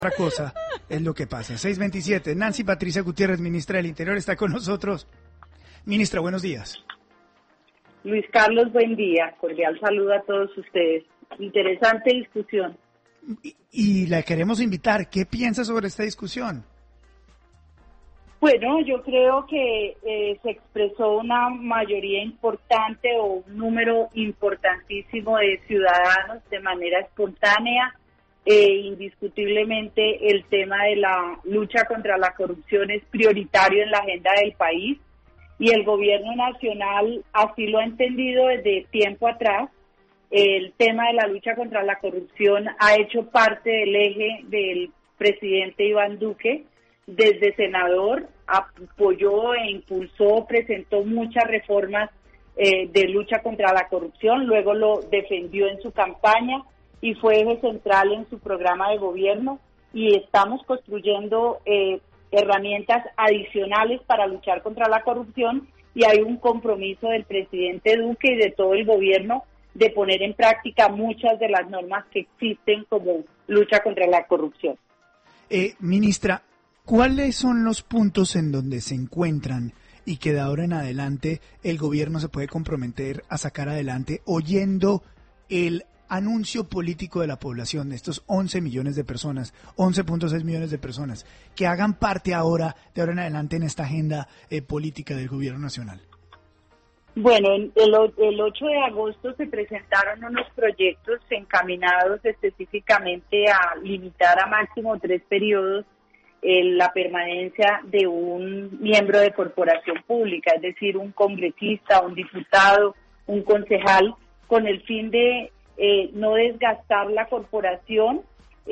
Otra cosa es lo que pasa. 6:27. Nancy Patricia Gutiérrez, ministra del Interior, está con nosotros. Ministra, buenos días. Luis Carlos, buen día. Cordial saludo a todos ustedes. Interesante discusión. Y la queremos invitar. ¿Qué piensa sobre esta discusión? Bueno, yo creo que se expresó una mayoría importante o un número importantísimo de ciudadanos de manera espontánea. Indiscutiblemente el tema de la lucha contra la corrupción es prioritario en la agenda del país y el gobierno nacional así lo ha entendido desde tiempo atrás. El tema de la lucha contra la corrupción ha hecho parte del eje del presidente Iván Duque. Desde senador apoyó e impulsó, presentó muchas reformas de lucha contra la corrupción, luego lo defendió en su campaña y fue eje central en su programa de gobierno, y estamos construyendo herramientas adicionales para luchar contra la corrupción, y hay un compromiso del presidente Duque y de todo el gobierno de poner en práctica muchas de las normas que existen como lucha contra la corrupción. Ministra, ¿cuáles son los puntos en donde se encuentran y que de ahora en adelante el gobierno se puede comprometer a sacar adelante oyendo el anuncio político de la población, de estos 11 millones de personas, 11.6 millones de personas, que hagan parte ahora, de ahora en adelante, en esta agenda política del gobierno nacional? Bueno, el 8 de agosto se presentaron unos proyectos encaminados específicamente a limitar a máximo 3 periodos la permanencia de un miembro de corporación pública, es decir, un congresista, un diputado, un concejal, con el fin de no desgastar la corporación,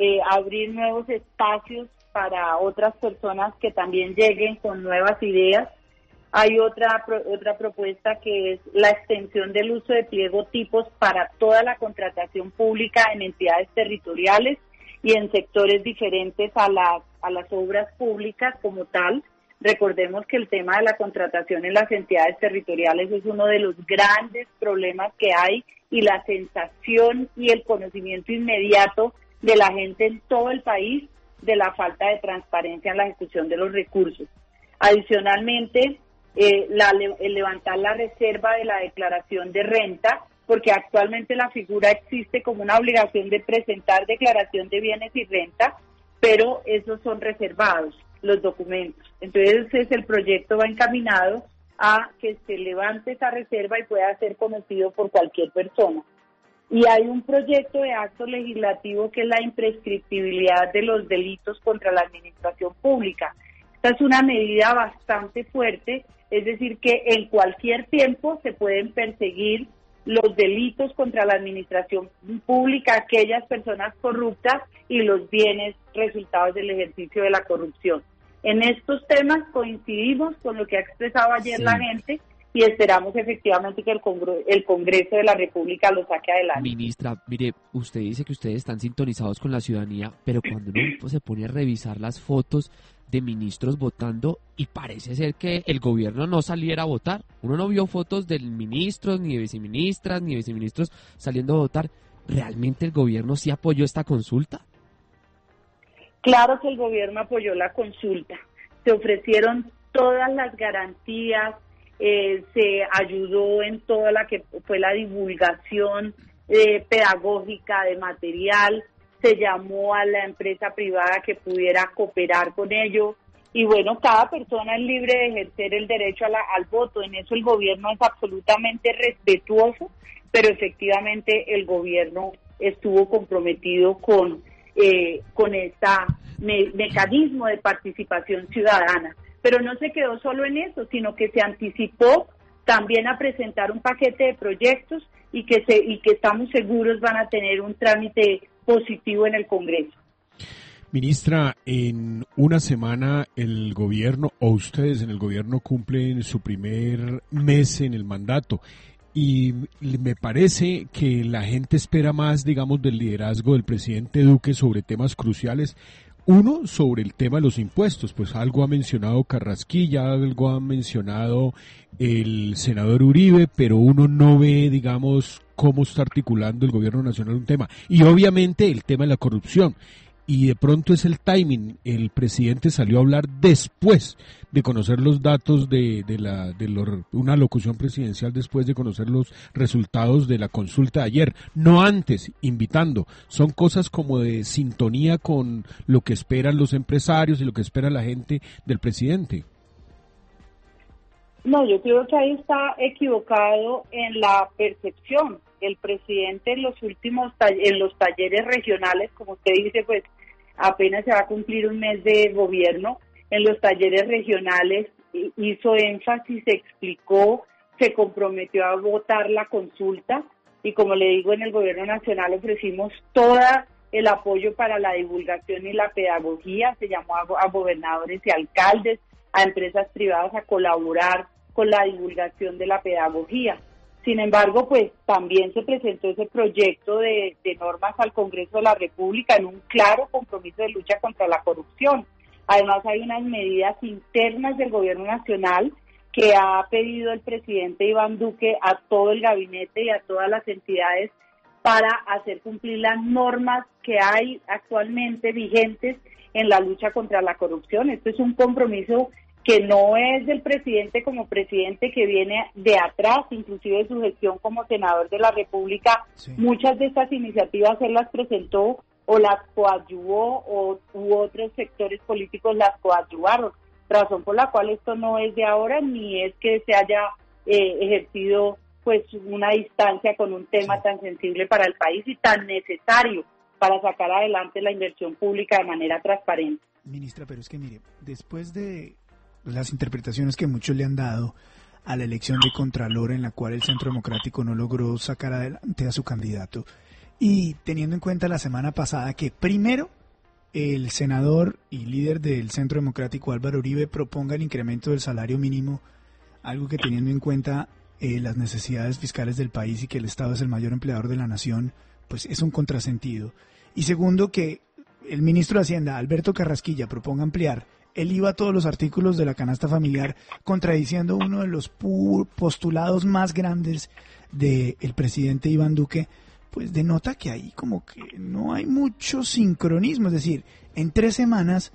abrir nuevos espacios para otras personas que también lleguen con nuevas ideas. Hay otra propuesta que es la extensión del uso de pliego tipos para toda la contratación pública en entidades territoriales y en sectores diferentes a las obras públicas como tal. Recordemos que el tema de la contratación en las entidades territoriales es uno de los grandes problemas que hay, y la sensación y el conocimiento inmediato de la gente en todo el país de la falta de transparencia en la ejecución de los recursos. Adicionalmente, el levantar la reserva de la declaración de renta, porque actualmente la figura existe como una obligación de presentar declaración de bienes y renta, pero esos son reservados, los documentos. Entonces el proyecto va encaminado a que se levante esa reserva y pueda ser conocido por cualquier persona. Y hay un proyecto de acto legislativo que es la imprescriptibilidad de los delitos contra la administración pública. Esta es una medida bastante fuerte, es decir, que en cualquier tiempo se pueden perseguir los delitos contra la administración pública, aquellas personas corruptas y los bienes resultados del ejercicio de la corrupción. En estos temas coincidimos con lo que ha expresado ayer la gente y esperamos efectivamente que el Congreso de la República lo saque adelante. Ministra, mire, usted dice que ustedes están sintonizados con la ciudadanía, pero cuando uno se pone a revisar las fotos de ministros votando y parece ser que el gobierno no saliera a votar. Uno no vio fotos de ministros, ni de viceministras, ni de viceministros saliendo a votar. ¿Realmente el gobierno sí apoyó esta consulta? Claro que el gobierno apoyó la consulta. Se ofrecieron todas las garantías, se ayudó en toda la que fue la divulgación pedagógica de material, se llamó a la empresa privada que pudiera cooperar con ello, y bueno, cada persona es libre de ejercer el derecho al voto. En eso el gobierno es absolutamente respetuoso, pero efectivamente el gobierno estuvo comprometido con este mecanismo de participación ciudadana. Pero no se quedó solo en eso, sino que se anticipó también a presentar un paquete de proyectos y que estamos seguros van a tener un trámite positivo en el Congreso. Ministra, en una semana el gobierno, o ustedes en el gobierno, cumplen su primer mes en el mandato. Y me parece que la gente espera más, digamos, del liderazgo del presidente Duque sobre temas cruciales. Uno, sobre el tema de los impuestos, pues algo ha mencionado Carrasquilla, algo ha mencionado el senador Uribe, pero uno no ve, digamos, cómo está articulando el gobierno nacional un tema. Y obviamente el tema de la corrupción. y de pronto es el timing. El presidente salió a hablar después de conocer los datos una locución presidencial después de conocer los resultados de la consulta de ayer, no antes, invitando. Son cosas como de sintonía con lo que esperan los empresarios y lo que espera la gente del presidente. No, yo creo que ahí está equivocado en la percepción. El presidente en los últimos en los talleres regionales, como usted dice, pues apenas se va a cumplir un mes de gobierno, en los talleres regionales hizo énfasis, se explicó, se comprometió a votar la consulta y como le digo, en el gobierno nacional ofrecimos todo el apoyo para la divulgación y la pedagogía, se llamó a gobernadores y alcaldes, a empresas privadas a colaborar con la divulgación de la pedagogía. Sin embargo, pues también se presentó ese proyecto de normas al Congreso de la República en un claro compromiso de lucha contra la corrupción. Además, hay unas medidas internas del gobierno nacional que ha pedido el presidente Iván Duque a todo el gabinete y a todas las entidades para hacer cumplir las normas que hay actualmente vigentes en la lucha contra la corrupción. Esto es un compromiso que no es del presidente como presidente, que viene de atrás, inclusive de su gestión como senador de la República. Sí. Muchas de estas iniciativas él las presentó o las coadyuvó u otros sectores políticos las coadyuvaron, razón por la cual esto no es de ahora ni es que se haya ejercido pues una distancia con un tema tan sensible para el país y tan necesario para sacar adelante la inversión pública de manera transparente. Ministra, pero es que mire, después de las interpretaciones que muchos le han dado a la elección de Contralor en la cual el Centro Democrático no logró sacar adelante a su candidato, y teniendo en cuenta la semana pasada que primero el senador y líder del Centro Democrático Álvaro Uribe proponga el incremento del salario mínimo, algo que teniendo en cuenta las necesidades fiscales del país y que el Estado es el mayor empleador de la nación, pues es un contrasentido. Y segundo, que el ministro de Hacienda, Alberto Carrasquilla, proponga ampliar el IVA a todos los artículos de la canasta familiar, contradiciendo uno de los postulados más grandes del presidente Iván Duque, pues denota que ahí como que no hay mucho sincronismo. Es decir, en 3 semanas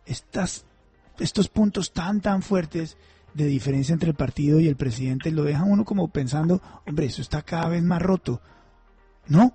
estos puntos tan fuertes de diferencia entre el partido y el presidente lo dejan uno como pensando, hombre, eso está cada vez más roto, ¿no?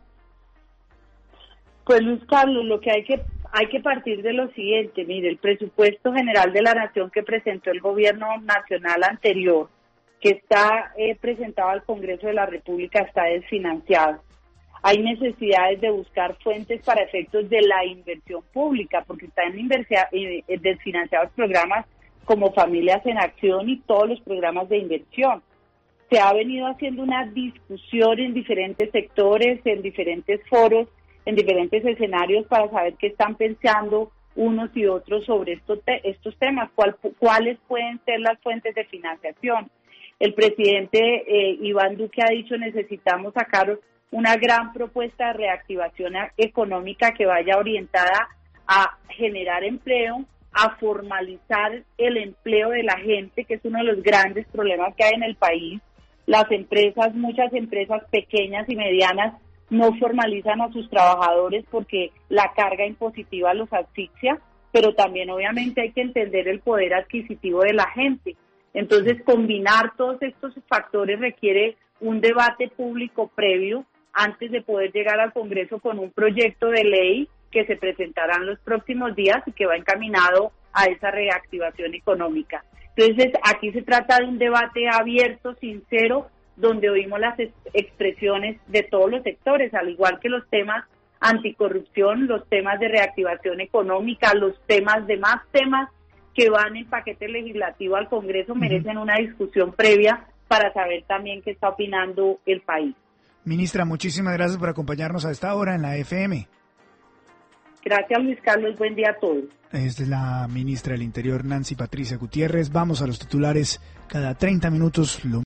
Pues Luis Carlos, lo que hay que partir de lo siguiente. Mire, el presupuesto general de la nación que presentó el gobierno nacional anterior, que está presentado al Congreso de la República, está desfinanciado. Hay necesidades de buscar fuentes para efectos de la inversión pública, porque están desfinanciados programas como Familias en Acción y todos los programas de inversión. Se ha venido haciendo una discusión en diferentes sectores, en diferentes foros, en diferentes escenarios para saber qué están pensando unos y otros sobre estos temas, cuáles pueden ser las fuentes de financiación. El presidente Iván Duque ha dicho necesitamos sacar una gran propuesta de reactivación económica que vaya orientada a generar empleo, a formalizar el empleo de la gente, que es uno de los grandes problemas que hay en el país. Las empresas, muchas empresas pequeñas y medianas, no formalizan a sus trabajadores porque la carga impositiva los asfixia, pero también obviamente hay que entender el poder adquisitivo de la gente. Entonces, combinar todos estos factores requiere un debate público previo antes de poder llegar al Congreso con un proyecto de ley que se presentará en los próximos días y que va encaminado a esa reactivación económica. Entonces, aquí se trata de un debate abierto, sincero, donde oímos las expresiones de todos los sectores, al igual que los temas anticorrupción, los temas de reactivación económica, los demás temas que van en paquete legislativo al Congreso merecen una discusión previa para saber también qué está opinando el país. Ministra, muchísimas gracias por acompañarnos a esta hora en la FM. Gracias, Luis Carlos. Buen día a todos. Esta es la ministra del Interior, Nancy Patricia Gutiérrez. Vamos a los titulares cada 30 minutos.